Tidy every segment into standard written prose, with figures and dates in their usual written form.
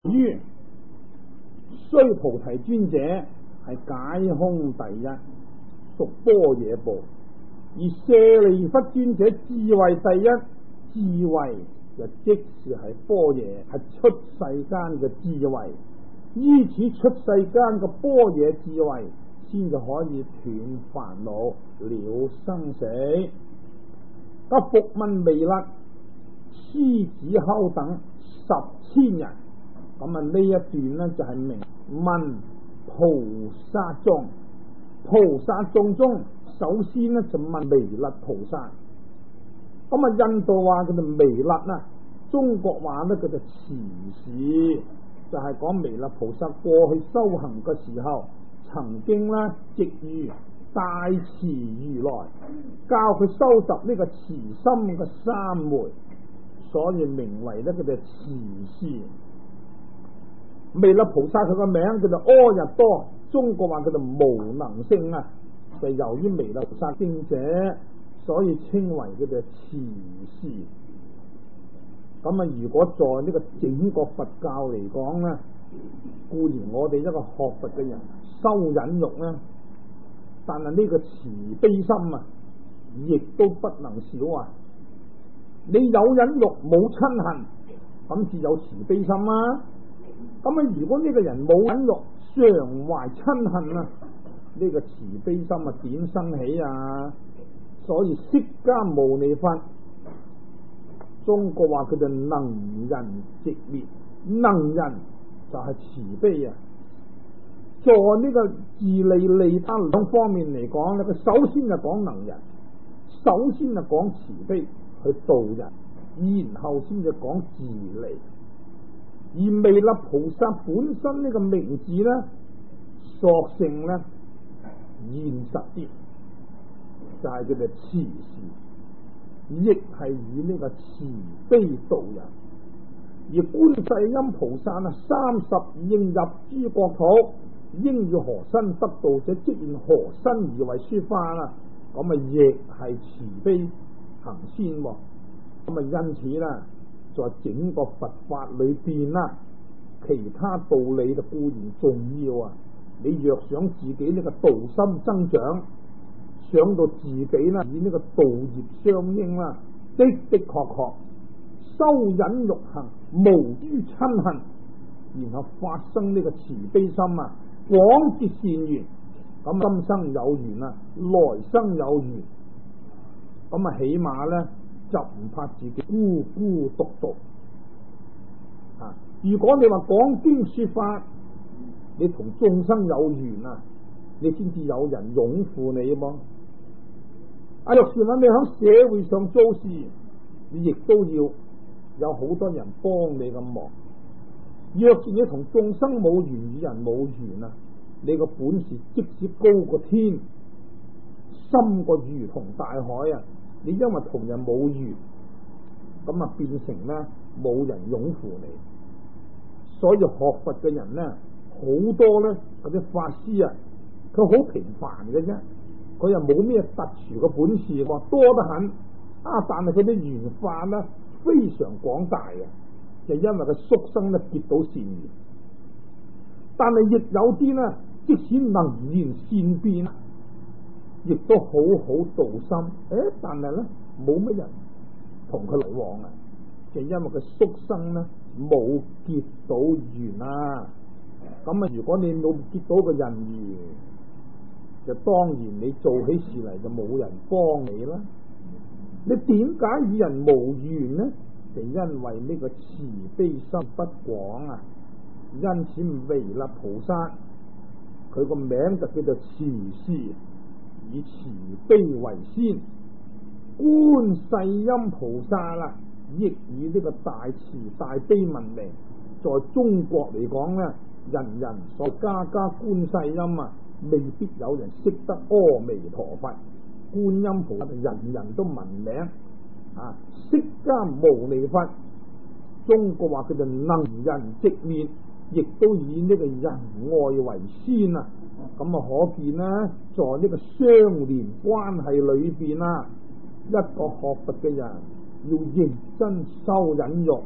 於須菩提尊者係解空第一，屬般若部；而舍利弗尊者智慧第一，智慧就即是係般若，係出世間嘅智慧。依此出世間嘅般若智慧，先至可以斷煩惱了生死。咁復問彌勒、獅子吼等10,000人，咁啊呢一段呢就係明問菩薩眾。菩薩眾中首先呢就問彌勒菩薩。咁啊印度話佢哋彌勒啊，中國話呢佢就慈氏，就係講彌勒菩薩過去修行嘅時候，曾經呢值遇大慈如來，教佢收集呢個慈心嘅三昧，所以名為呢佢哋慈氏。彌勒菩薩佢個名叫做阿逸多，中國話叫做無能勝啊，就由於彌勒菩薩經者，所以稱為佢哋慈氏。咁啊，如果在呢個整個佛教嚟講呢，固然我哋一個學佛嘅人修忍辱呢，但係呢個慈悲心啊，亦都不能少啊。你有忍辱冇嗔恨，咁至有慈悲心啊。咁啊，如果呢個人冇忍辱，常懷嗔恨啊，呢個慈悲心啊點生起啊？所以釋迦牟尼佛，中國話佢就能仁寂滅，能仁就係慈悲啊。在呢個自利利他兩方面嚟講咧，佢首先就講能仁，首先就講慈悲去度人，然後先至講自利。而彌勒菩薩本身呢個名字呢，索性呢現實啲，就係佢哋慈氏，亦係以呢個慈悲度人。而觀世音菩薩啊，32應入諸國土，應與何身得道者，即現何身而為說法啦。咁啊，亦係慈悲行先。咁啊，因此啦，在整個佛法裏邊啦，其他道理就固然重要啊。你若想自己呢個道心增長，想到自己啦與呢個道業相應啦，的確確修忍辱行，無於嗔恨，然後發生呢個慈悲心啊，廣結善緣，咁今生有緣啊，來生有緣，咁啊起碼咧就唔怕自己孤孤獨獨啊。如果你話講經說法，你同眾生有緣啊，你先至有人擁護你啊。若是話你喺社會上做事，你亦都要有好多人幫你咁忙。若是你同眾生冇緣，與人冇緣啊，你個本事即使高過天，深過如同大海啊，你因為同人冇緣，咁啊變成咧冇人擁護你。所以學佛嘅人咧，好多咧嗰啲法師啊，佢好平凡嘅啫，佢又冇咩特殊嘅本事，多得很啊！但係佢啲緣法咧非常廣大嘅，就因為佢宿生咧結到善緣。但係亦有啲咧，即使能言善辯，亦都好好道心，但係咧冇乜人同佢來往啊，就因為佢宿生咧冇結到緣啊。咁啊，如果你冇結到個人緣，就當然你做起事嚟就冇人幫你啦。你點解與人無緣呢？就因為呢個慈悲心不廣啊。因此彌勒菩薩佢個名就叫做慈氏，以慈悲為先。觀世音菩薩啦，亦以呢個大慈大悲聞名。在中國嚟講呢，人人所家家觀世音啊，未必有人識得阿彌陀佛。觀音菩薩人人都聞名啊。釋迦牟尼佛，中國話佢就能仁寂滅，亦都以呢個仁愛為先啊。咁啊，可見呢，在呢個相連關係裏邊啊，一個學佛嘅人要認真修忍辱，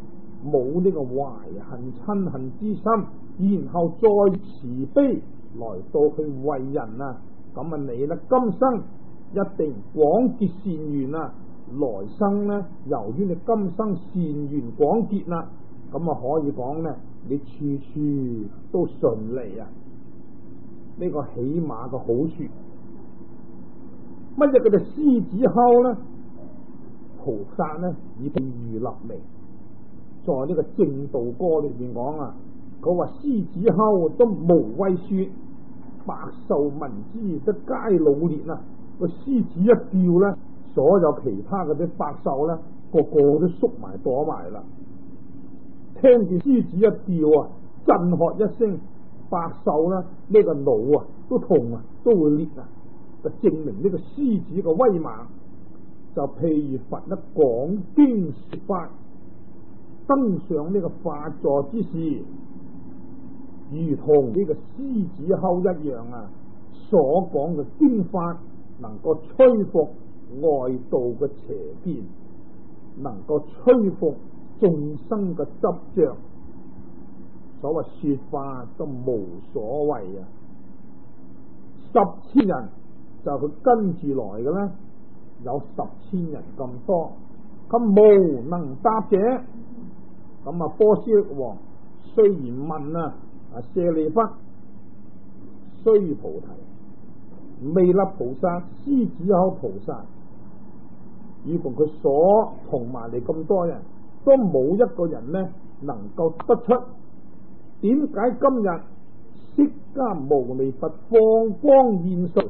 冇呢個懷恨親恨之心，然後再慈悲來到去為人啊，咁啊你呢今生一定廣結善緣啊，來生呢由於你今生善緣廣結啦，咁啊可以講呢你處處都順利啊，呢個起碼嘅好處。乜嘢叫做獅子吼呢？菩薩呢以譬喻立名，在呢個正道歌裏邊講啊，佢話獅子吼都無謂說，百獸聞之則皆老裂啊！個獅子一叫呢，所有其他嗰啲百獸呢，個個都縮埋躲埋啦。聽見獅子一叫啊，震喝一聲，百獸呢，呢個腦啊都痛啊，都會裂啊，就證明呢個獅子嘅威猛。就譬如佛呢講經說法，登上呢個法座之時，如同呢個獅子吼一樣啊！所講嘅經法能夠吹服外道嘅邪見，能夠吹服眾生嘅執着。所謂說法都無所謂啊！10,000人就佢跟住來嘅呢，有10,000人咁多，咁無能答者。咁啊，波斯匿王雖然問啊，舍利弗，須菩提，彌勒菩薩、獅子吼菩薩，以及佢所同埋嚟咁多人，都冇一個人呢能夠得出點解今日釋迦牟尼佛放光現世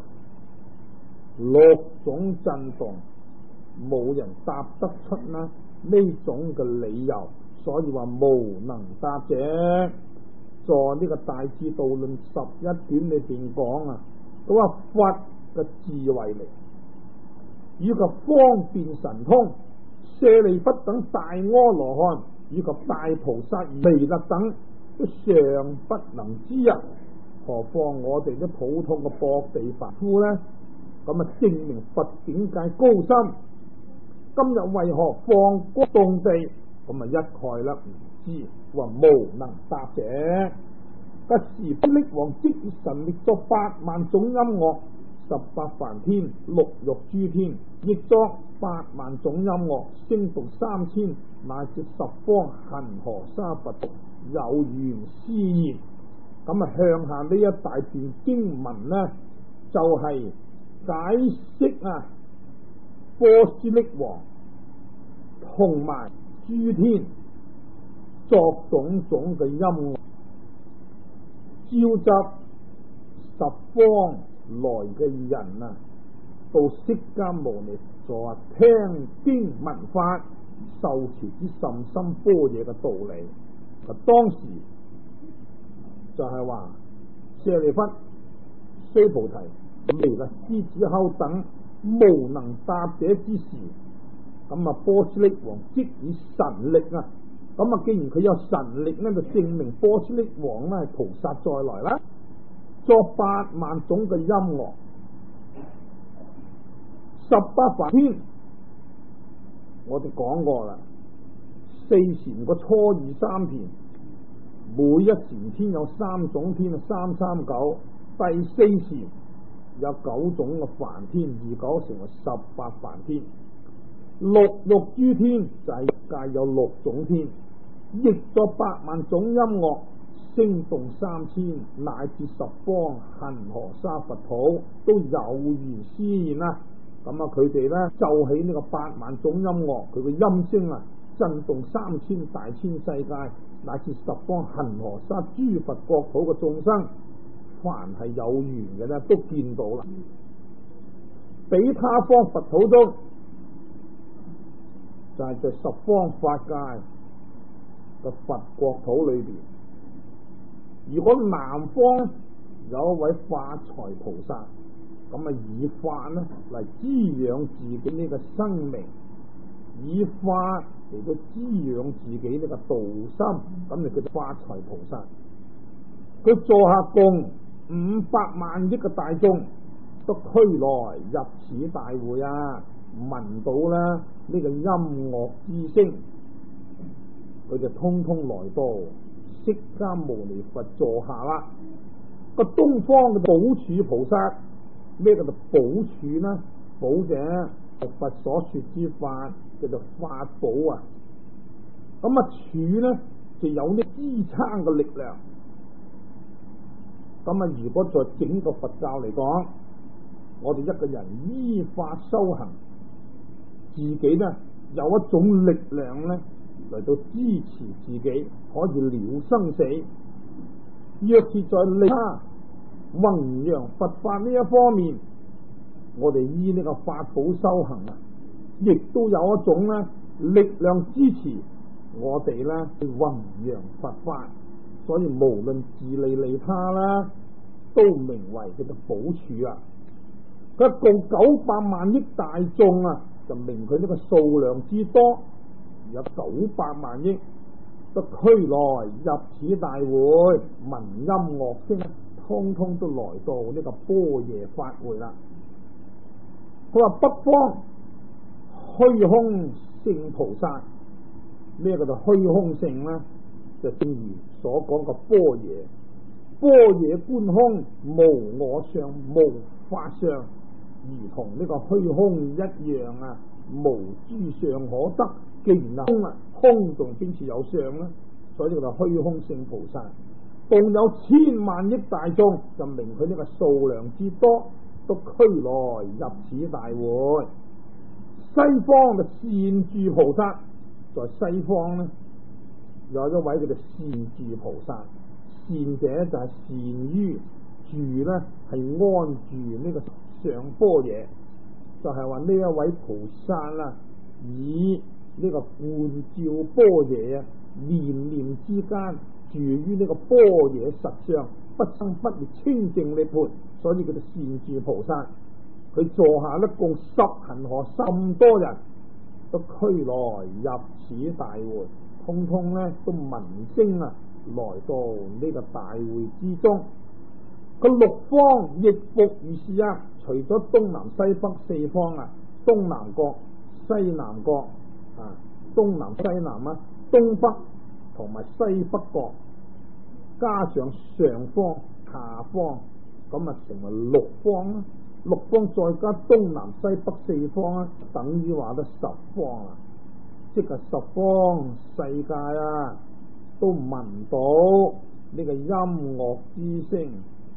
6種震動，冇人答得出呢種嘅理由，所以話無能答者。在呢個大智度論11卷裏邊講啊，佢話佛嘅智慧力以及方便神通，舍利弗等大阿羅漢以及大菩薩彌勒等都尚不能知啊，何況我哋啲普通嘅薄地凡夫呢？咁啊，證明佛境界高深。今日為何放光動地？咁啊，一概啦唔知，話無能答者。嗰時霹靂王即以神力作8萬種音樂，18梵天、6欲諸天，亦作8萬種音樂，聲動3000，乃至十方恒河沙佛有緣施言。咁啊，向下呢一大段經文呢，就係解釋啊，波斯匿王同埋諸天作種種嘅音樂，召集十方來嘅人啊，到釋迦牟尼座聽經聞法，受持之甚深般若嘅道理。當時就係話舍利弗、須菩提、彌勒、獅子吼等無能答者之時，咁啊波斯匿王即以神力啊，咁啊既然佢有神力呢，就證明波斯匿王呢係菩薩再來啦，作8萬種嘅音樂，18梵天我哋講過啦，4禪個初二三田，每一禪天有3種天，339，第4禪有9種嘅梵天，29成為18梵天。6欲諸天就係一界有6種天，亦作8萬種音樂，聲動3000，乃至十方恒河沙佛土都有緣施言啦。咁啊，佢哋呢奏起呢個8萬種音樂，佢嘅音聲啊震動3000大千世界，乃至十方恒河沙諸佛國土嘅眾生，凡係有緣嘅呢都見到啦。比他方佛土中，就係在十方法界嘅佛國土裏邊。如果南方有一位發財菩薩，咁啊以法呢嚟滋養自己呢個生命，以法嚟到滋養自己呢個道心，咁就叫做發財菩薩。佢座下共500萬億嘅大眾，都俱來入此大會啊，聞到啦呢個音樂之聲， 佢就通通來到釋迦牟尼佛座下啦。個東方嘅寶柱菩薩，咩叫做寶柱呢？寶者係佛所說之法，叫做法寶啊。咁啊柱呢就有啲支撐嘅力量。咁啊，如果在整個佛教嚟講，我哋一個人依法修行，自己呢有一種力量呢嚟到支持自己，可以了生死。若是在利他弘揚佛法呢一方面，我哋依呢個法寶修行啊，亦都有一種呢力量支持我哋呢去弘揚佛法。所以無論自利利他啦，都名為佢嘅寶柱啊。佢共900萬億大眾啊，就明佢呢個數量之多，有900萬億都俱來入此大會，聞音樂聲，通通都來到呢個般若法會啦。佢話北方虛空性菩薩，咩叫做虛空性呢？就正如所講嘅般若，般若觀空，無我相，無法相，如同呢個虛空一樣啊，無諸相可得。既然啊空啊，空仲邊處有相呢？所以叫做虛空性菩薩，共有千萬億大眾，就明佢呢個數量之多，都俱來入此大會。西方嘅善住菩薩，在西方呢有一位叫做善住菩薩，善者就係善於住呢，係安住呢個上般若，就係話呢一位菩薩啦，以呢個觀照般若啊，念念之間住於呢個般若實相，不生不滅清淨涅槃，所以叫做善住菩薩。佢座下呢共10恒河甚多人，都俱來入此大會，通通呢都聞聲啊，來到呢個大會之中。個六方亦復如是啊，除咗東南西北四方啊，東南角、西南角啊，東南西南啊，東北同埋西北角，加上上方下方，咁啊成為六方啦。六方再加東南西北四方啊，等於話得10方啦。即係10方世界啊，都聞到呢個音樂之聲，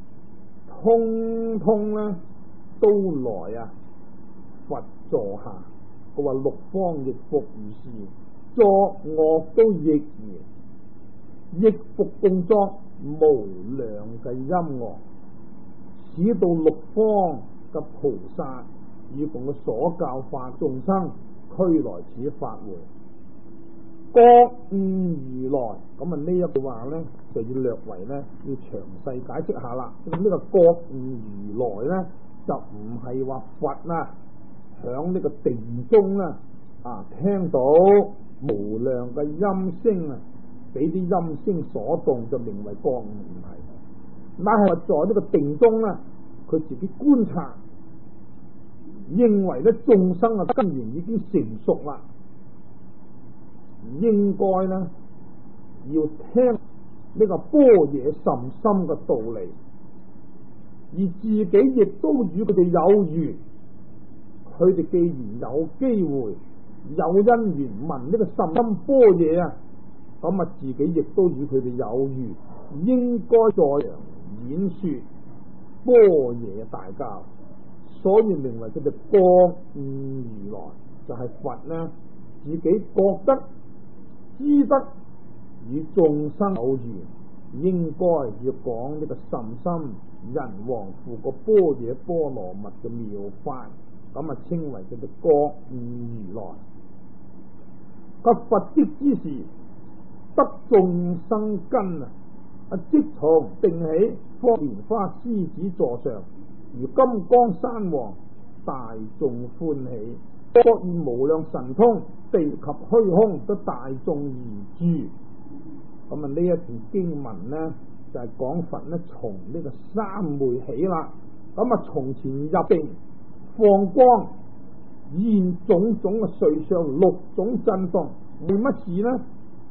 通通咧都來啊佛座下。佢話六方亦復如是，作樂都亦然，亦復共作無量嘅音樂，使到六方嘅菩薩以共嘅所教化眾生，俱來此法會，覺悟如來。咁啊呢一句話咧就要略為咧要詳細解釋下啦。咁呢個覺悟如來咧就唔係話佛啦響呢個定中啦聽到無量嘅音聲啊，俾啲音聲所動就名為覺悟，唔係，乃係在呢個定中咧，佢自己觀察，認為咧眾生嘅根源已經成熟啦，應該咧要聽呢個般若甚深嘅道理，而自己亦都與佢哋有緣。佢哋既然有機會有因緣聞呢個甚深般若啊，咁啊自己亦都與佢哋有緣，應該在演說般若大教。所以名為佢哋覺悟如來，就係佛呢自己覺得知得與眾生有緣，應該要講呢個甚深人王父個般若波羅蜜嘅妙法，咁啊稱為叫做覺悟如來。個佛跡之時，得眾生根啊，即從定起，方蓮花獅子座上，如金剛山王，大眾歡喜，覺現無量神通，地及虛空都大眾而住。咁啊呢一段經文呢，就係講佛呢從呢個三昧起啦。咁啊從前入定放光，現種種嘅瑞相，六種震動，為乜事呢？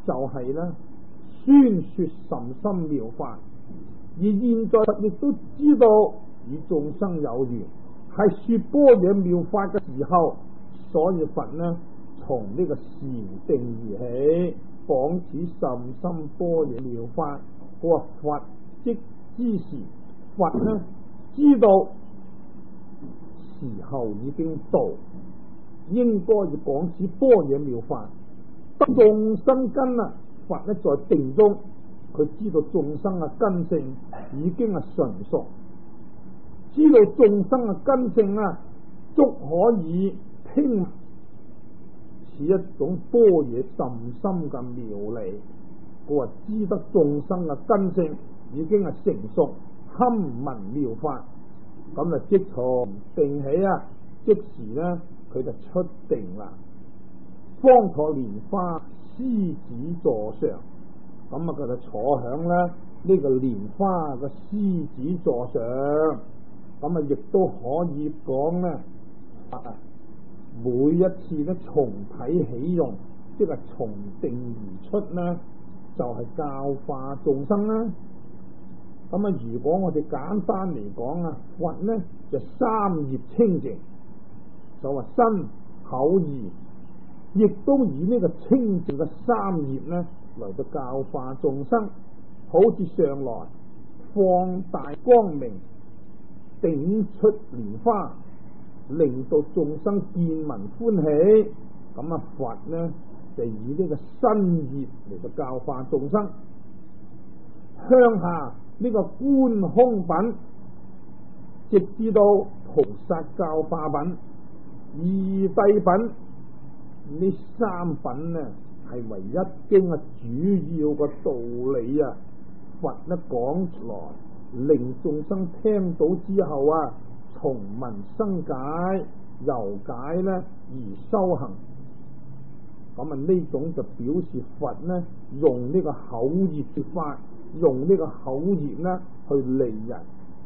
就係呢宣說甚深妙法，而現在亦都知道與眾生有緣，係說般若妙法嘅時候，所以佛呢從呢個禪定而起，講此甚深般若妙法。嗰個佛即之時，佛呢知道時候已經到，應該要講此般若妙法。眾生根啊，佛呢在定中，佢知道眾生嘅根性已經係純熟，知道眾生嘅根性啊，足可以聽似一種般若甚深嘅妙理。佢話知得眾生嘅根性已經係成熟，堪聞妙法，咁啊即從定起啊，即時呢佢就出定啦。方坐蓮花獅子座上，咁啊佢就坐響咧呢個蓮花嘅獅子座上，咁啊亦都可以講咧，每一次咧從體起用，即係從定而出呢，就係教化眾生啦。咁啊，如果我哋簡單嚟講啊，佛呢就三業清淨，就話身口意，亦都以呢個清淨嘅三業呢嚟到教化眾生。好似上來放大光明，頂出蓮花，令到眾生見聞歡喜。咁啊，佛呢就以呢個身業嚟到教化眾生。向下呢個觀空品，直至到菩薩教化品、二諦品，呢三品呢係唯一經嘅主要嘅道理啊！佛呢講出來，令眾生聽到之後啊，從聞生解，由解呢而修行。咁啊，呢種就表示佛呢用呢個口業說法，用呢個口業呢去利人。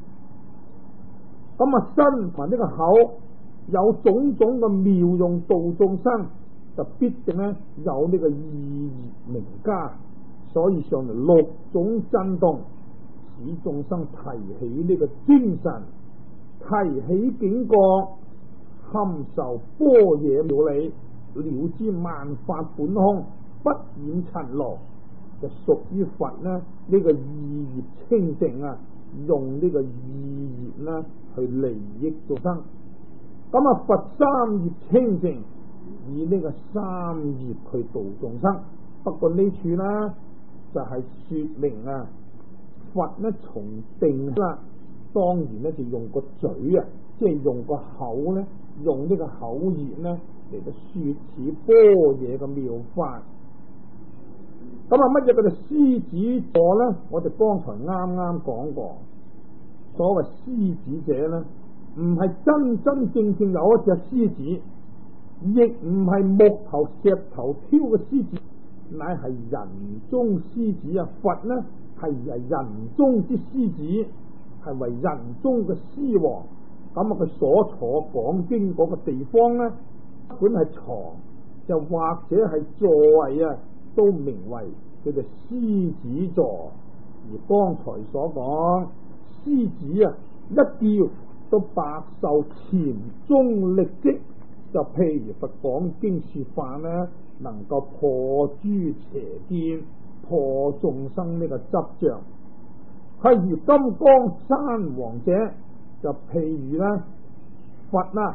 咁啊，身同呢個口有種種嘅妙用度眾生，就必定呢有呢個意業名家。所以上嚟六種震動，使眾生提起呢個精神，提起警覺，堪受般若妙理，了知萬法本空，不染塵勞，就屬於佛呢個意業清淨啊，用呢個意業呢去利益眾生。咁啊，佛三業清淨，以呢個三業去度眾生。不過呢處呢就係說明啊，佛呢從定啦，當然呢就用個嘴啊，即係用個口呢，用呢個口業呢嚟到說此般若嘅妙法。咁啊，乜嘢叫做獅子座呢？我哋剛才啱啱講過，所謂獅子者呢，唔係真真正正有一隻獅子，亦唔係木頭石頭挑嘅獅子，乃係人中獅子啊！佛呢係人中之獅子，係為人中嘅獅王。咁啊，佢所坐講經嗰個地方呢，不管係床又或者係座位啊，都名為叫做獅子座。而剛才所講獅子啊，一叫都百受禪宗力積。就譬如佛講經說法呢，能夠破諸邪見，破眾生呢個執着。係如金剛山王者，就譬如呢佛啊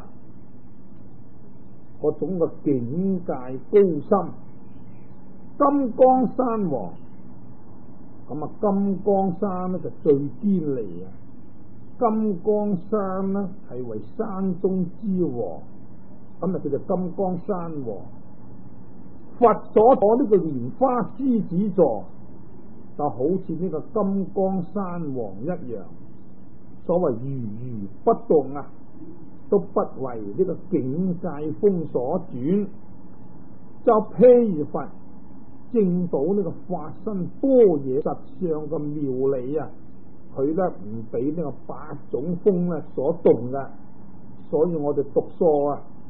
嗰種嘅境界高深。金剛山王，咁啊金剛山呢就最堅利啊！金剛山呢係為山中之王，咁啊叫做金剛山王。佛所坐呢個蓮花獅子座，就好似呢個金剛山王一樣，所謂如如不動啊，都不為呢個境界風所轉。就譬如佛證到呢個法身般若實相嘅妙理啊，佢咧唔俾呢個八種風咧所動嘅。所以我哋讀疏啊，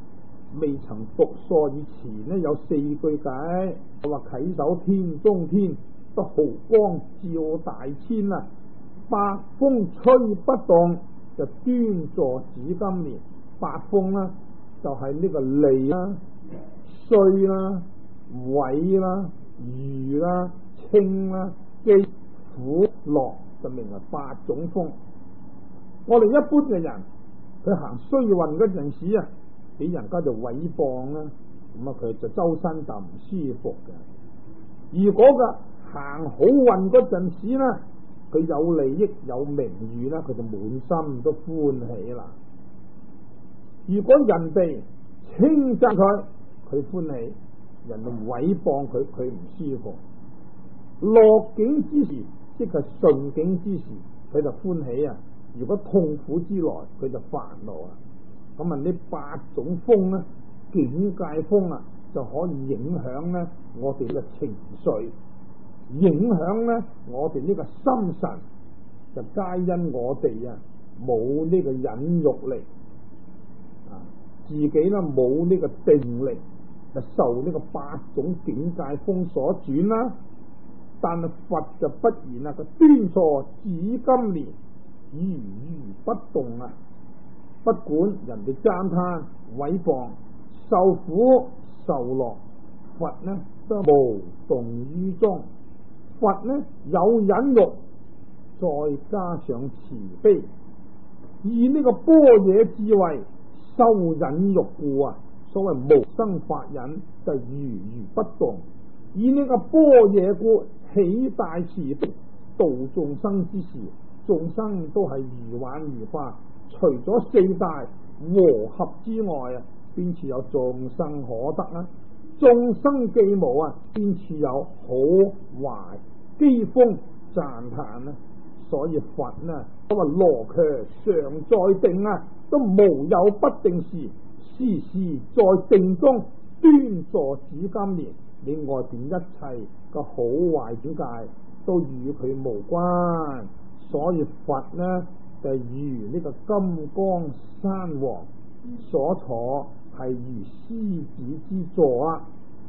未曾讀疏以前呢，有4句偈，話稽首天中天，得毫光照大千啊！八風吹不動，就端坐紫金蓮。八風呢，就係呢個利啦、衰啦、毀啦、譽啦、清啦、機、苦、樂，就名為8種風。我哋一般嘅人，佢行衰運嗰陣時啊，俾人家就毀謗啦，咁啊佢就周身就唔舒服嘅。如果嘅行好運嗰陣時呢，佢有利益有名譽啦，佢就滿心都歡喜啦。如果人哋稱讚佢，佢歡喜；人哋毀謗佢，佢唔舒服。樂境之時，即係順境之時，佢就歡喜啊。如果痛苦之來，佢就煩惱啊。咁啊，呢8種風咧，境界風啊，就可以影響咧我哋嘅情緒，影響咧我哋呢個心神，就皆因我哋啊冇呢個忍辱力啊，自己咧冇呢個定力，就受呢個8種境界風所轉啦。但係佛就不然啦，佢端坐紫金蓮，如如不動啊！不管人哋讚歎毀謗，受苦受樂，佛呢都無動於衷。佛呢有忍辱，再加上慈悲，以呢個般若智慧修忍辱故啊，所謂無生法忍就如如不動。以呢個般若故起大慈悲，度眾生之時，眾生都係如幻如化，除咗4大和合之外啊，邊處有眾生可得啊？眾生既無啊，邊處有好壞譏諷讚歎啊？所以佛呢，因為羅衢常在定啊，都無有不定時，時時在定中端坐紫金蓮。你外邊一切個好壞境界都與佢無關，所以佛呢就如呢個金剛山王所坐，係如獅子之座啊！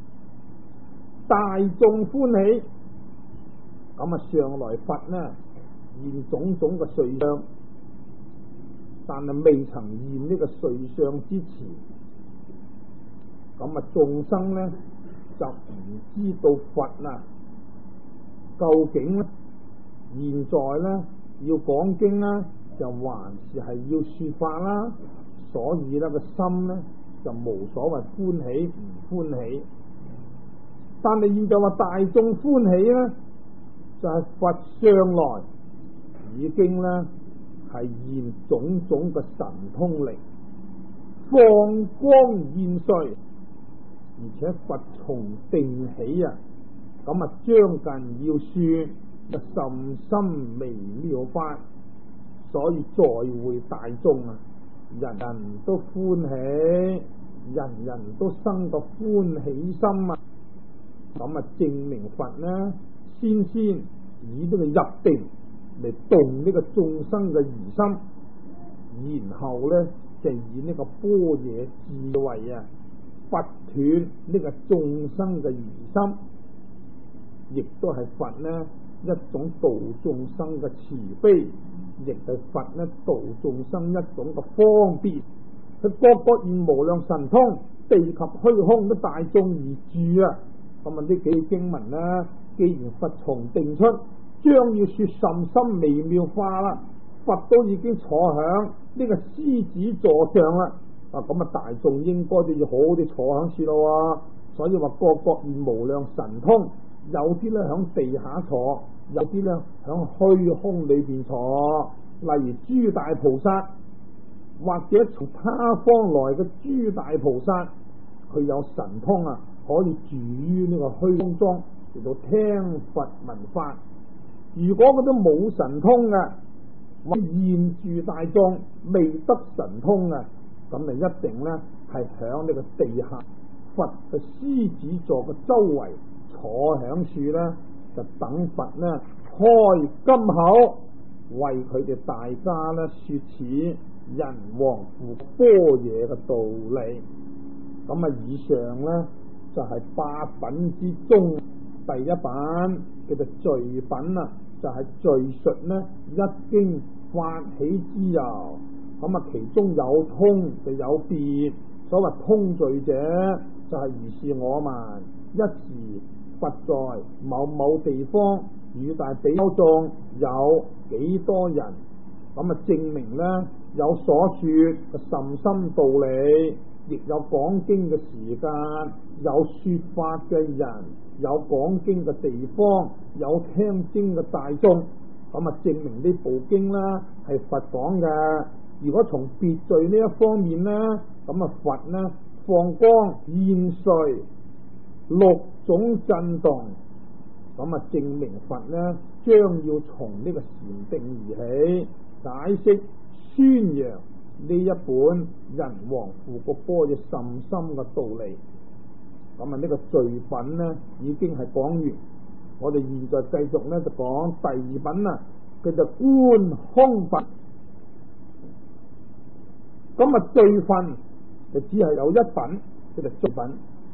大眾歡喜，咁啊上來佛呢現種種嘅瑞相，但係未曾現呢個瑞相之前，咁啊眾生呢就唔知道佛啊究竟咧現在咧要講經啦，就還是係要說法啦，所以咧個心咧就無所謂歡喜唔歡喜。但係現在話大眾歡喜咧，就係佛上來已經咧係現種種嘅神通力，放光現瑞。而且佛從定起啊，咁啊將近要說就甚深微妙法，所以在會大眾啊，人人都歡喜，人人都生個歡喜心啊，咁啊證明佛呢先以呢個入定嚟動呢個眾生嘅疑心，然後呢就以呢個般若智慧啊拔斷呢個眾生嘅疑心，亦都係佛呢一種度眾生嘅慈悲，亦係佛呢度眾生一種嘅方便。佢各現無量神通，地及虛空都大眾而住啊！咁啊呢幾句經文呢，既然佛從定出，將要說甚深微妙化啦，佛都已經坐響呢個獅子座上啦。咁啊大眾應該都要好好啲坐響處咯，所以話各現無量神通，有啲咧響地下坐，有啲咧響虛空裏邊坐。例如諸大菩薩，或者從他方來嘅諸大菩薩，佢有神通啊，可以住於呢個虛空中嚟到聽佛聞法。如果佢都冇神通嘅，或者現住大眾未得神通嘅，咁就一定咧係響呢個地下佛嘅獅子座嘅周圍坐響處咧，就等佛咧開金口為佢哋大家咧說此人王父般若嘅道理。 咁啊，以上呢，就係八品之中第一品，叫做序品啊，就係敘述呢一經發起之由。咁啊，其中有通就有別，所謂通序者就係如是我聞一時佛在某某地方與大比丘眾有幾多人，咁啊證明呢有所說嘅甚深道理，亦有講經嘅時間，有說法嘅人，有講經嘅地方，有聽經嘅大眾，咁啊證明呢部經呢係佛講嘅。如果從別序呢一方面呢，咁啊佛呢放光現瑞六種震動，咁啊證明佛呢將要從呢個禪定而起，解釋宣揚呢一本人王富國般若甚深嘅道理。咁啊呢個序品呢已經係講完，我哋現在繼續呢就講第二品啊，叫做觀空品。咁啊序分就只係有一品，叫做序品。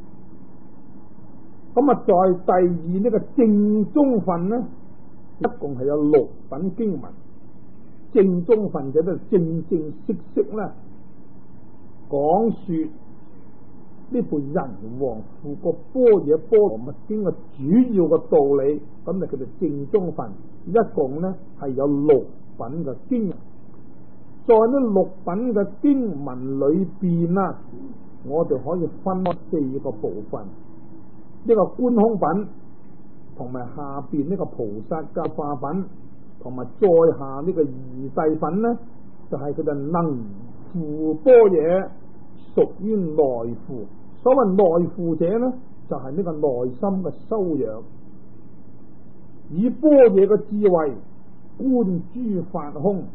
咁啊在第二呢個正宗分呢，一共係有六品經文。正宗分就係正正式式咧講說呢部人王富國般若波羅蜜經嘅主要嘅道理，咁就叫做正宗分。一共呢係有六品嘅經文。在呢六品嘅經文裏邊啊，我哋可以分四個部分。呢個觀空品，同埋下邊呢個菩薩教化品，同埋再下呢個二諦品呢，就係佢哋能付般若，屬於內付。所謂內付者呢，就係呢個內心嘅修養，以般若嘅智慧觀諸法空，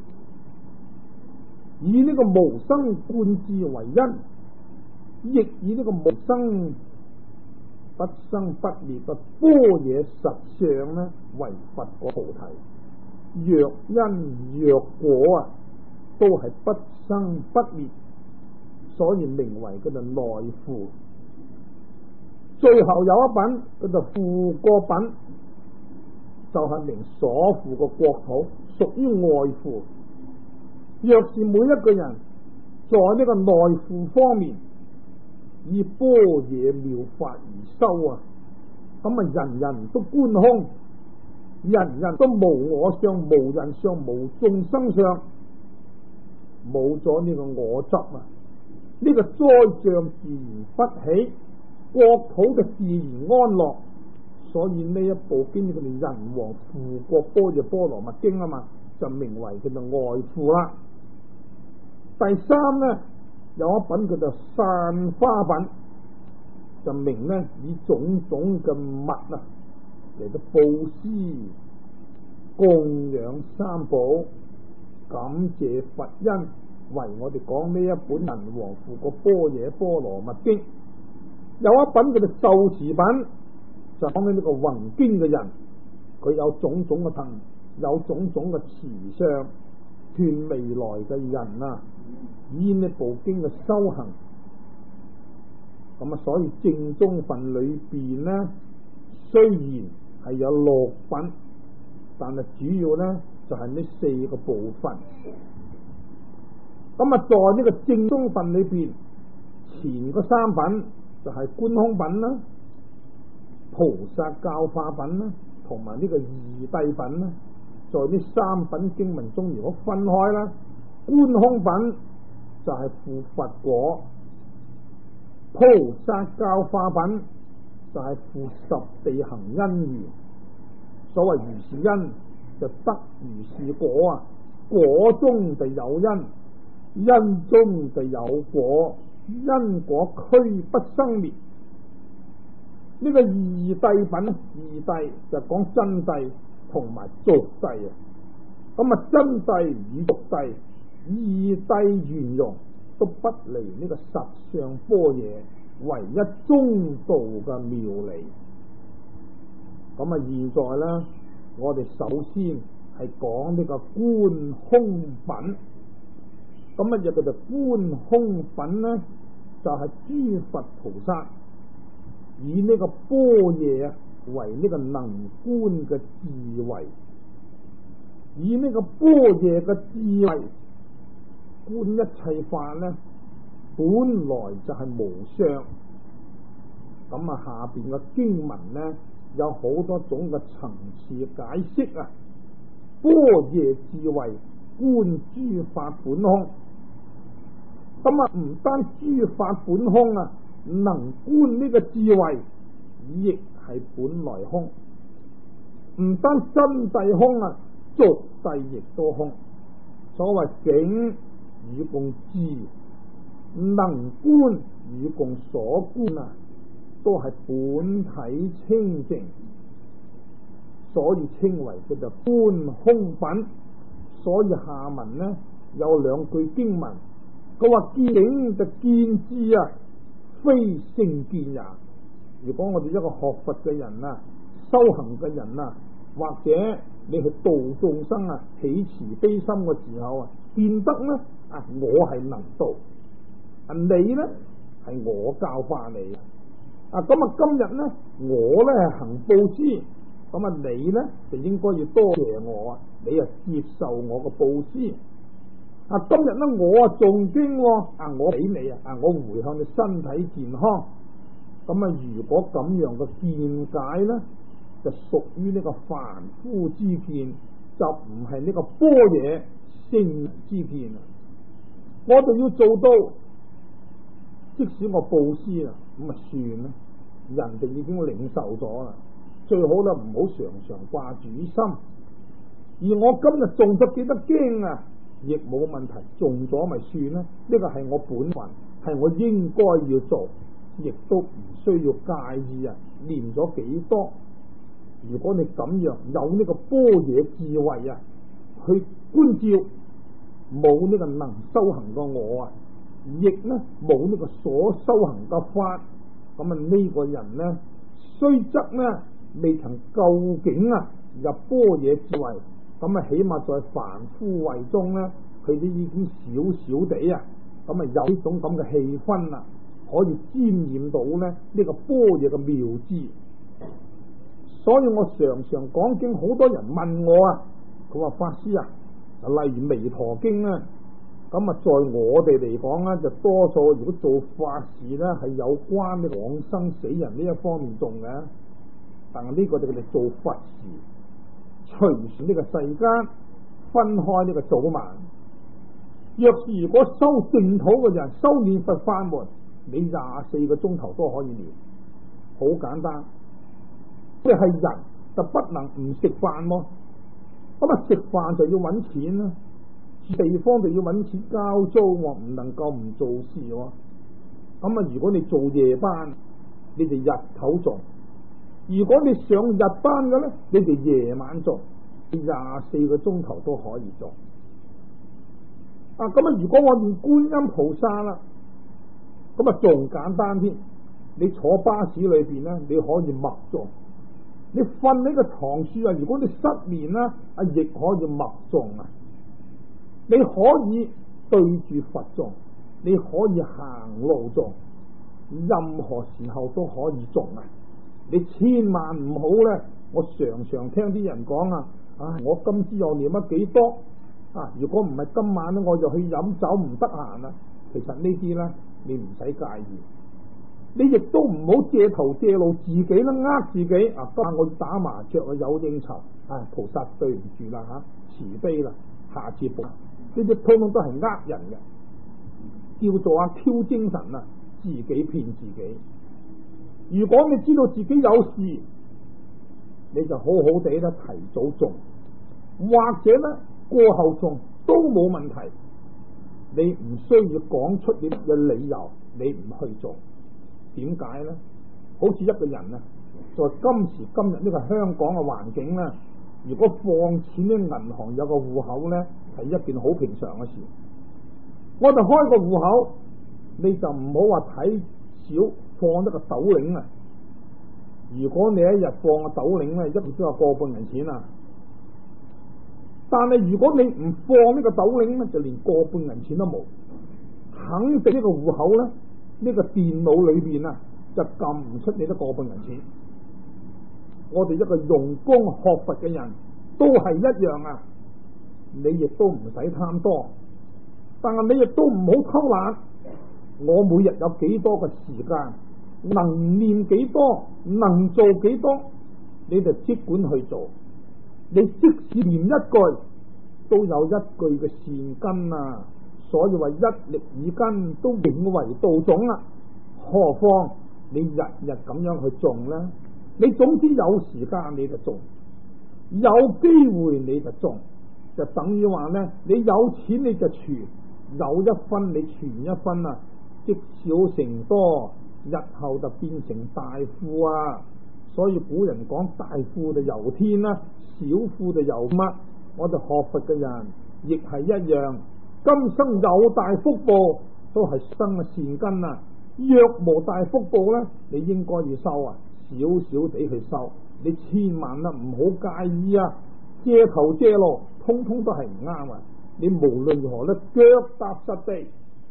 以呢個無生觀智為因，亦以呢個無生不生不滅嘅般若實相呢為佛果菩提。若因若果啊，都係不生不滅，所以名為佢哋內付。最後有一品叫做付國品，就係名所付嘅國土，屬於外付。若是每一個人在呢個內付方面以般若妙法而修啊，咁啊人人都觀空，人人都無我相、無人相、無眾生相，冇咗呢個我執啊，呢個災障自然不起，國土嘅自然安樂。所以呢一部經叫做人王富國般若波羅蜜經啊嘛，就名為叫做外付啦。第三呢，有一品叫做散花品，就名呢以種種嘅物啊嚟到布施供養三寶，感謝佛恩，為我哋講呢一本人王富國般若波羅蜜經。有一品叫做受持品，就講緊呢個弘經嘅人，佢有種種嘅藤，有種種嘅慈相，勸未來嘅人啊，以呢部經嘅修行。咁啊，所以正宗分裏邊呢，雖然係有六品，但係主要呢就係呢四個部分。咁啊，在呢個正宗分裏邊，前嗰三品就係觀空品啦、菩薩教化品啦，同埋呢個二諦品啦。在呢三品經文中，如果分開啦，觀空品就係付佛果，菩薩教化品就係付十地行因緣。所謂如是因，就得如是果啊！果中就有因，因中就有果，因果俱不生滅。呢個二諦品，二諦就講真諦同埋俗諦啊。咁啊，真諦與俗諦、二諦圓融，都不離呢個實相般若，唯一中道嘅妙理。咁啊，現在呢，我哋首先係講呢個觀空品。咁乜嘢叫做觀空品呢？ 就係諸佛菩薩以呢個般若為呢個能觀嘅智慧，以呢個般若嘅智慧觀一切法呢，本來就係無相。咁啊，下邊嘅經文呢，有好多種嘅層次解釋啊。般若智慧觀諸法本空，咁啊唔單諸法本空啊，能觀呢個智慧亦係本來空，唔單真諦空啊，俗諦亦都空。所謂境與共智，能觀與共所觀啊，都係本體清淨，所以稱為叫做觀空品。所以下文呢有兩句經文，佢話見境就見智啊，非聖見也。如果我哋一個學佛嘅人啊，修行嘅人啊，或者你去度眾生啊，起慈悲心嘅時候啊，見得呢啊，我係能度，啊你呢係我教化你啊。咁啊今日呢我呢係行布施，咁啊你呢就應該要多謝我啊，你啊接受我個布施啊。今日呢我啊誦經啊，我俾你啊，我回向你身體健康。咁啊如果咁樣嘅見解呢，就屬於呢個凡夫之見，就唔係呢個般若聖之見啊。我哋要做到，即使我布施啊，咁啊算啦，人哋已經領受咗啦。最好啦，唔好常常掛住於心。而我今日誦咗幾多經啊，亦冇問題，誦咗咪算啦。呢個係我本分，係我應該要做，亦都唔需要介意啊。念咗幾多？如果你咁樣有呢個般若智慧啊，去觀照，冇呢個能修行嘅我啊，亦呢冇呢個所修行嘅法，咁啊呢個人呢，雖則呢未曾究竟啊入般若智慧，咁啊起碼在凡夫位中呢，佢都已經少少地啊，咁啊有呢種咁嘅氣氛啊，可以沾染到呢個般若嘅妙智。所以我常常講經，好多人問我啊，佢話法師啊，例如彌陀經啊，咁啊在我哋嚟講咧，就多數如果做法事咧，係有關呢往生死人呢一方面種嘅。但係呢個就佢哋做法事，隨住呢個世間分開呢個早晚。若是如果修淨土嘅人修念佛法門，你24個鐘頭都可以念，好簡單。即係人就不能唔食飯咯，咁啊食飯就要揾錢啦，地方就要揾錢交租，唔能夠唔做事喎。咁啊如果你做夜班，你就日頭做；如果你上日班嘅咧，你就夜晚做，24個鐘頭都可以做。啊咁啊如果我念觀音菩薩啦，咁啊仲簡單啲，你坐巴士裏邊咧，你可以默做。你瞓喺個床書啊，如果你失眠啦，啊亦可以默誦啊。你可以對住佛誦，你可以行路誦，任何時候都可以誦啊。你千萬唔好咧，我常常聽啲人講啊，我今朝又念咗幾多啊？如果唔係今晚咧，我就去飲酒唔得閒啦。其實呢啲咧，你唔使介意。你亦都唔好借頭借路自己啦，自己啊！今晚我打麻雀啊，有應酬，菩薩對唔住啦慈悲啦，下次補。呢啲通通都係人嘅，叫做挑精神啊，自己騙自己。如果你知道自己有事，你就好好地咧提早做，或者咧過後做都冇問題。你唔需要講出你嘅理由，你唔去做。點解呢？好似一個人啊，在今時今日呢個香港嘅環境呢，如果放錢喺銀行有個戶口呢，係一件好平常嘅事。我哋開個戶口，你就唔好話睇少放一個斗零啊！如果你一日放個斗零呢，一日都有個半銀錢啊！但係如果你唔放呢個斗零呢，就連個半銀錢都冇。肯定呢個戶口呢， 呢個電腦裏邊就撳唔出你得個半銀錢。我哋一個用功學佛嘅人都係一樣你亦都唔使貪多，但係你亦都唔好偷懶。我每日有幾多個時間，能念幾多，能做幾多，你就即管去做。你即使念一句，都有一句嘅善根所以話一力以根都永為道種何況你日日咁樣去種呢？你總之有時間你就種，有機會你就種，就等於話呢，你有錢你就存，有一分你存一分積少成多，日後就變成大富所以古人講大富就由天小富就由乜。我哋學佛嘅人亦係一樣，今生有大福報都係生嘅善根若無大福報呢，你應該要收少少地去收。你千萬唔好介意借頭借路，通通都係唔啱你無論如何呢，腳踏實地，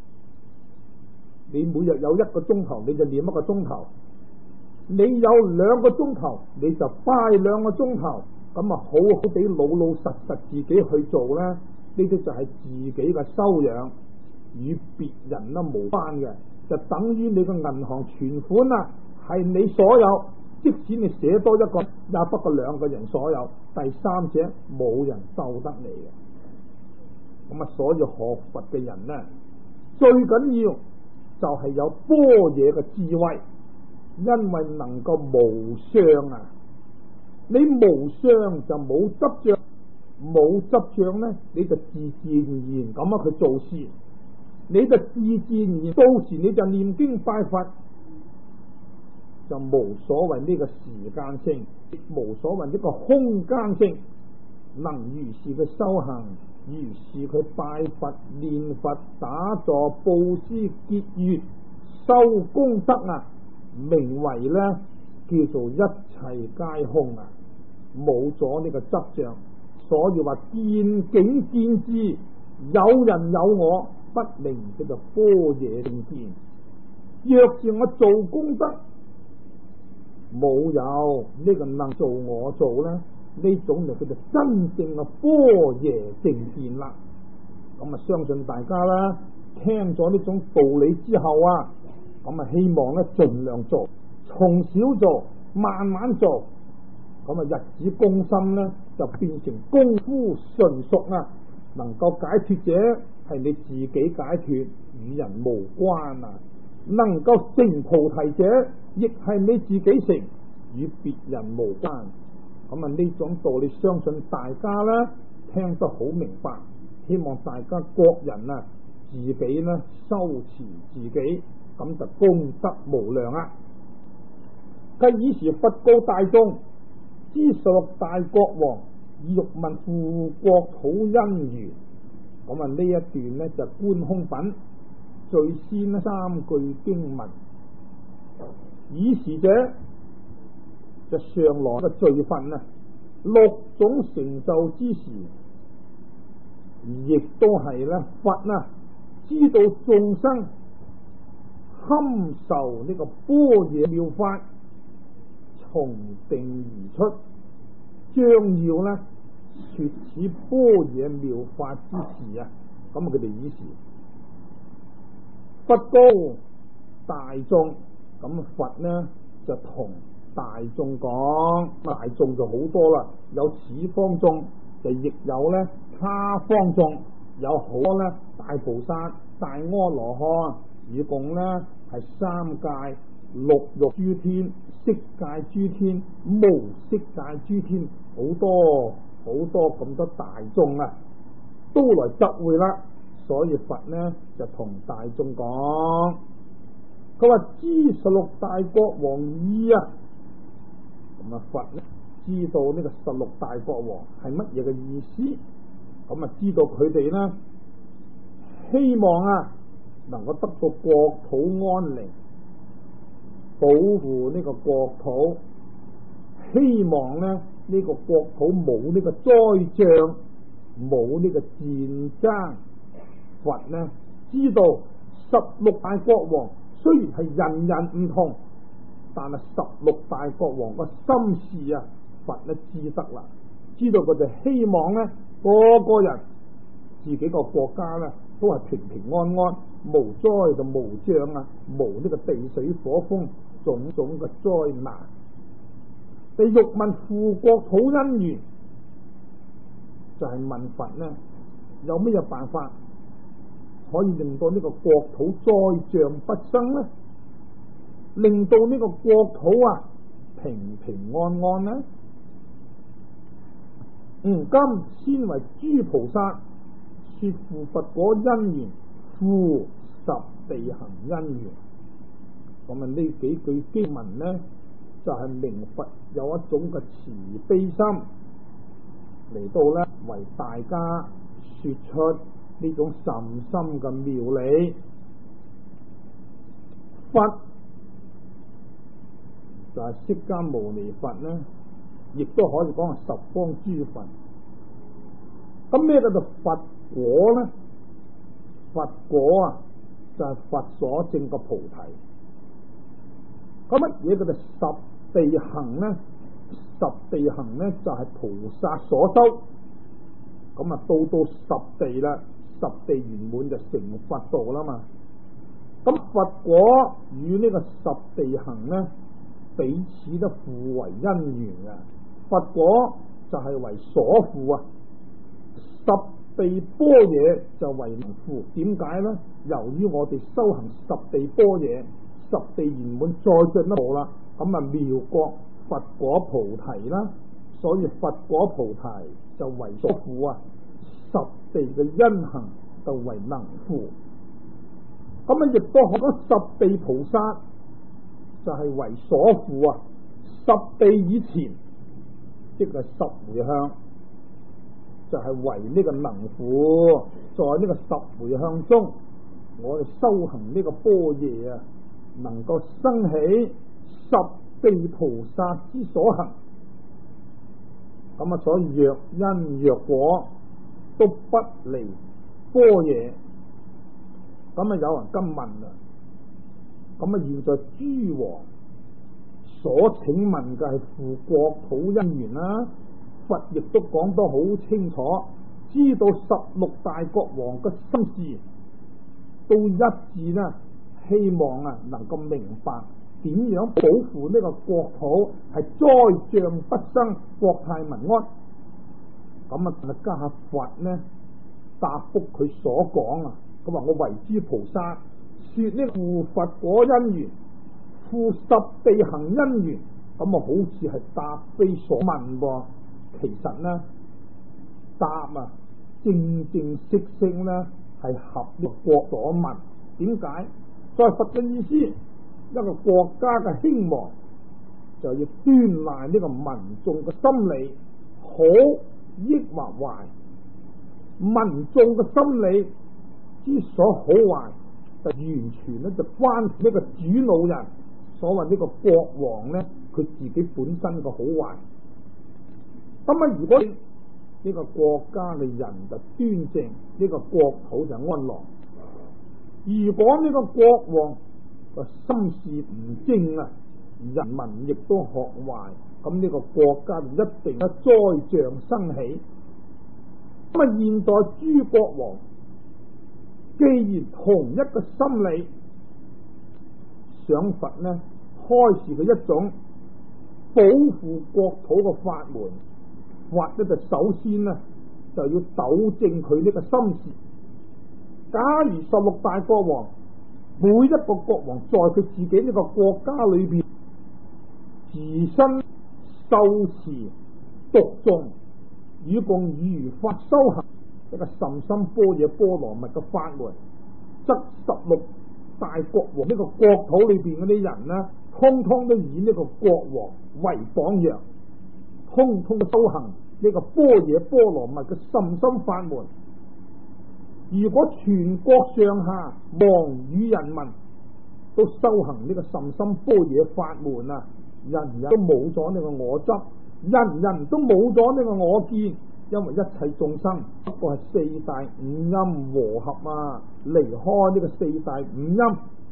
你每日有1個鐘頭你就念1個鐘頭，你有2個鐘頭你就拜2個鐘頭，咁好好地老老實實自己去做呢，呢啲就係自己嘅修養，與別人無關嘅。就等於你個銀行存款係你所有，即使你寫多一個也不過2個人所有，第三者冇人鬥得你嘅。咁所以學佛嘅人最緊要就係有般若嘅智慧，因為能夠無相你無相就冇執着，冇執着呢，你就自自然然咁去做事，你就自自然然，到時你就念經拜佛，就無所謂呢個時間性，亦無所謂呢個空間性，能如是嘅修行，如是佢拜佛念佛打坐布施結緣修功德名為呢叫做一切皆空冇咗呢個執着。所以話見境見智，有人有我，不名叫做般若正見。若是我做功德，冇有呢個能做我做呢種就叫做真正嘅般若正見啦。咁相信大家啦，聽咗呢種道理之後咁希望盡量做，從小做，慢慢做，咁日子功深就變成功夫純熟能夠解脫者係你自己解脫，與人無關能夠成菩提者亦係你自己成，與別人無關。咁呢種道理相信大家聽得好明白，希望大家各人自己修持自己，咁就功德無量繼以時佛告大眾，知16大國王以欲問護國土因緣。咁呢一段就觀空品最先3句經文，以時者就上來嘅罪分6種成就之時，亦都係佛知道眾生堪受呢個般若妙法，從定而出，將要說此般若妙法之時咁佢哋以時佛告大眾，咁佛就同大眾講，大眾就好多啦，有此方眾，就亦有他方眾，有好多大菩薩、大阿羅漢，以共係3界、6欲諸天、色界諸天、無色界諸天，好多咁多大眾都來集會啦。所以佛就同大眾講，佢話知16大國王意咁佛知道呢個16大國王係乜嘢嘅意思，咁知道佢哋希望能夠得到國土安寧，保護呢個國土，希望呢個國土冇呢個災障，冇呢個戰爭。佛知道16大國王雖雖然係人人唔同，但係16大國王個心事啊，佛呢知得啦，知道佢哋希望呢個個人自己個國家呢都係平平安安，無災就無障啊，無呢個地水火風種種嘅災難。你欲問富國土因緣，就係問佛呢有咩辦法可以令到呢個國土災障不生呢？令到呢個國土啊平平安安呢？今先為諸菩薩說付佛果因緣，付十地行因緣。咁啊，呢幾句經文呢，就係明佛有一種嘅慈悲心嚟到呢，為大家說出呢種甚深嘅妙理。佛就係釋迦牟尼佛呢，亦都可以講係十方諸佛。咁咩叫做佛果呢？佛果啊，就係佛所證嘅菩提。咁乜嘢叫做十地行呢？十地行呢，就係菩薩所修。咁啊，到十地啦，十地圓滿就成佛道啦嘛。咁佛果與呢個十地行呢，彼此都互為因緣啊！佛果就係為所付啊，十地般若就為能付。點解呢？由於我哋修行十地般若，十地圓滿再進一步啦，咁啊妙國佛果菩提啦，所以佛果菩提就為所付啊，十地嘅因行就為能付。咁啊亦都學咗十地菩薩就係為所付啊，十地以前即係十回向就係為呢個能付。在呢個十回向中，我哋修行呢個般若啊，能夠生起十地菩薩之所行。咁啊，所以若因若果都不離般若。咁啊，有人今問啦，咁啊，現在諸王所請問嘅係付國土因緣啦，佛亦都講得好清楚，知道16大國王嘅心事，都一致啦，希望啊能夠明白點樣保護呢個國土係災障不生，國泰民安。咁啊，家下佛呢答覆佢所講啊，咁話我為諸菩薩說呢個付佛果因緣，付十地行因緣，咁啊好似係答非所問噃。其實呢答啊正正式式呢係合呢個國所問。點解？在佛嘅意思，一個國家嘅興亡就要端賴呢個民眾嘅心理好抑或壞。民眾嘅心理之所好壞，就完全咧就關乎呢個主腦人，所謂呢個國王呢，佢自己本身嘅好壞。咁啊，如果呢個國家嘅人就端正，呢個國土就安樂；如果呢個國王個心事唔正啊，人民亦都學壞，咁呢個國家就一定有災障生起。咁啊，現在諸國王既然同一個心理，想佛呢開示嘅一種保護國土嘅法門，佛呢就首先呢就要糾正佢呢個心事。假如16大國王每一個國王在佢自己呢個國家裏邊自身受持讀誦與共如法修行一個甚深般若波羅蜜嘅法門，則16大國王呢個國土裏邊嗰啲人呢，通通都以呢個國王為榜樣，通通都修行呢個般若波羅蜜嘅甚深法門。如果全國上下王與人民都修行呢個甚深般若法門啊，人人都冇咗呢個我執，人人都冇咗呢個我見，因為一切眾生不過係四大五陰和合啊，離開呢個四大五陰就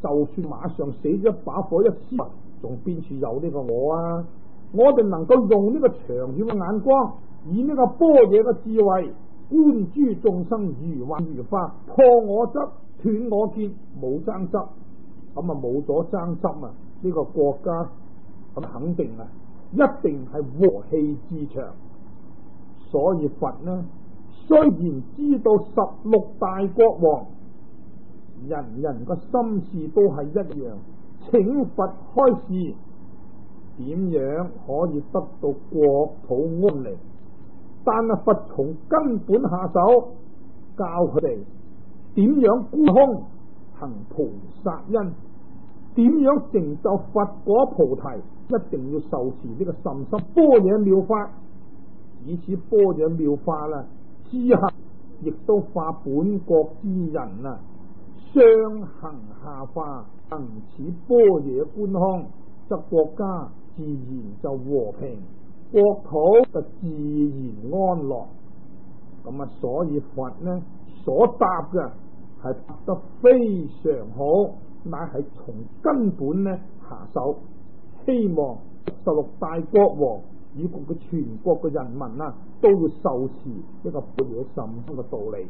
就算馬上死咗一把火一燒，仲邊處有呢個我啊？我哋能夠用呢個長遠嘅眼光，以呢個般若嘅智慧觀諸眾生如幻如化，破我執斷我見，冇爭執，咁啊冇咗爭執啊，呢個國家咁肯定啊，一定係和氣之長。所以佛呢，雖然知道16大國王人人個心事都係一樣，請佛開示點樣可以得到國土安寧，但係佛從根本下手，教佢哋點樣沽空行菩薩因，點樣成就佛果菩提，一定要受持呢個甚深般若妙法。以此般若妙法啦，之後亦都化本國之人啊，上行下化，行此般若觀空，則國家自然就和平，國土就自然安樂。咁啊，所以佛呢所答嘅係答得非常好，乃係從根本呢下手，希望16大國王以及佢全國嘅人民啊，都要受持一個般若甚深嘅道理。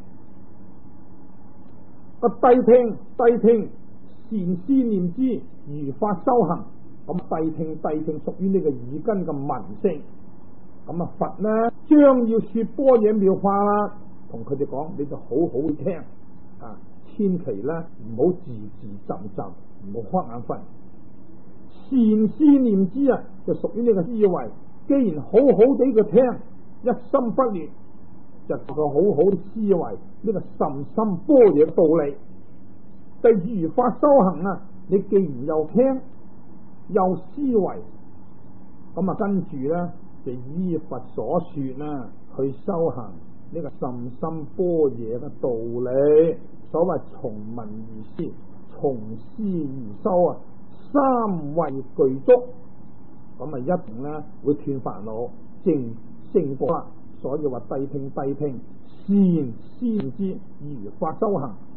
諦聽諦聽，善思念之，如法修行。咁諦聽屬於呢個耳根嘅聞聲。咁啊，佛呢將要說般若妙法啦，同佢哋講，你就好好去聽啊，千祈咧唔好自浸，唔好瞌眼瞓。善思念之啊，就屬於呢個思維。既然好好地去聽，一心不亂，就個好好地思維呢個甚深般若嘅道理。第如法修行啊，你既然又聽又思維，咁啊跟住咧就依佛所說啊去修行呢個甚深般若嘅道理。所謂從聞而思，從思而修啊，三慧具足。咁啊，一定咧會斷煩惱，證聖果啦。所以話諦聽，善思念之，如法修行。